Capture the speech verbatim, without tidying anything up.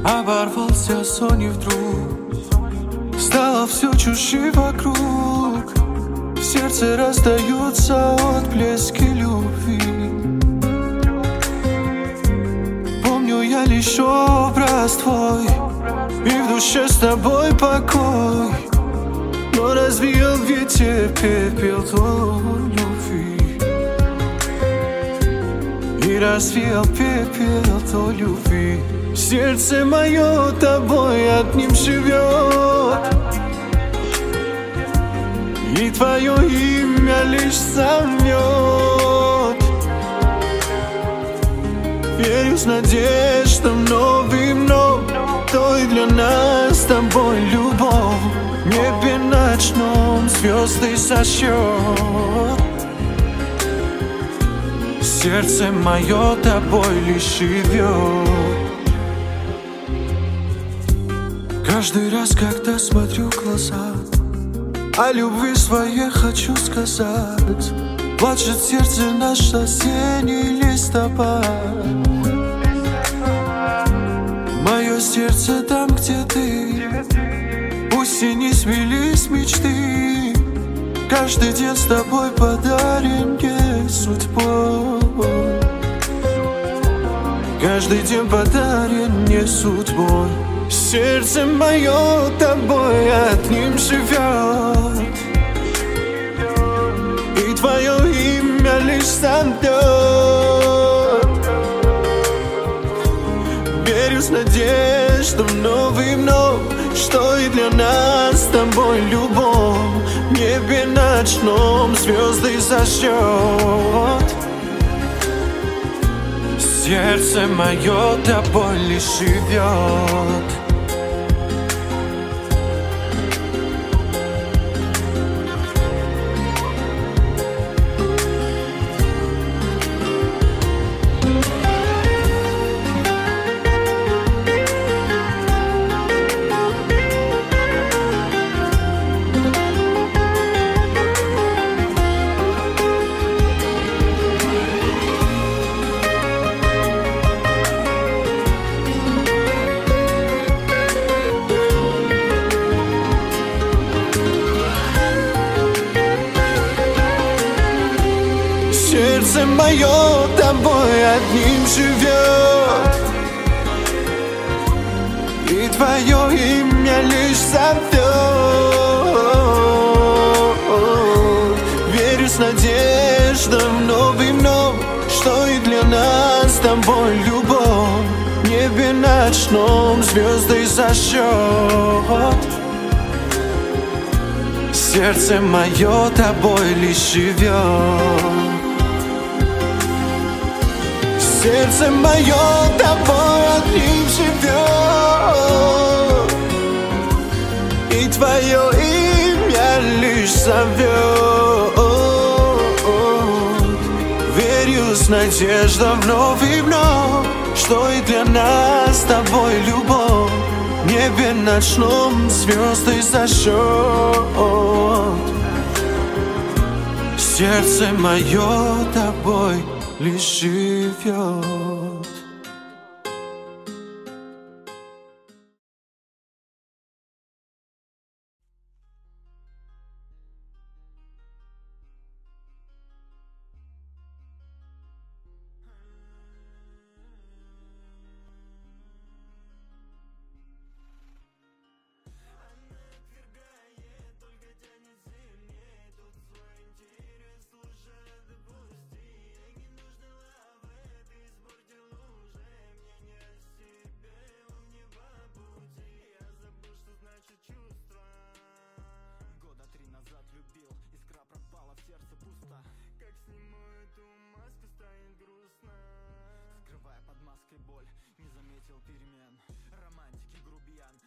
Оборвался сон и вдруг стало все чужим вокруг. В сердце раздаются отблески любви. Помню я лишь образ твой, и в душе с тобой покой. Но развеял ветер пепел той любви, и развеял пепел той любви. Сердце мое тобой одним живет, и твое имя лишь зовет. Верю с надеждой вновь и вновь, той для нас с тобой любовь. В небе ночном звезды за счет. Сердце мое тобой лишь живет. Каждый раз, когда смотрю в глаза, о любви своей хочу сказать. Плачет сердце наш осенний листопад. Мое сердце там, где ты, пусть и не сбились мечты. Каждый день с тобой подарен мне судьбой. Каждый день подарен мне судьбой. Сердце мое тобой одним живет, и твое имя лишь зовет. Верю с надеждой вновь и вновь, что и для нас с тобой любовь. В небе ночном звезды за счет. Сердце мое тобой лишь живет. Сердце мое тобой одним живет, и твое имя лишь зовет. Верю с надеждой вновь и вновь, что и для нас с тобой любовь. В небе ночном звезды за счет. Сердце мое тобой лишь живет. Сердце мое тобой одним живет, и твое имя лишь зовет. Верю с надеждой вновь и вновь, что и для нас с тобой любовь. В небе ночном звезды за счет. Сердце мое тобой лишь живет. Боль, не заметил перемен. Романтики грубиян,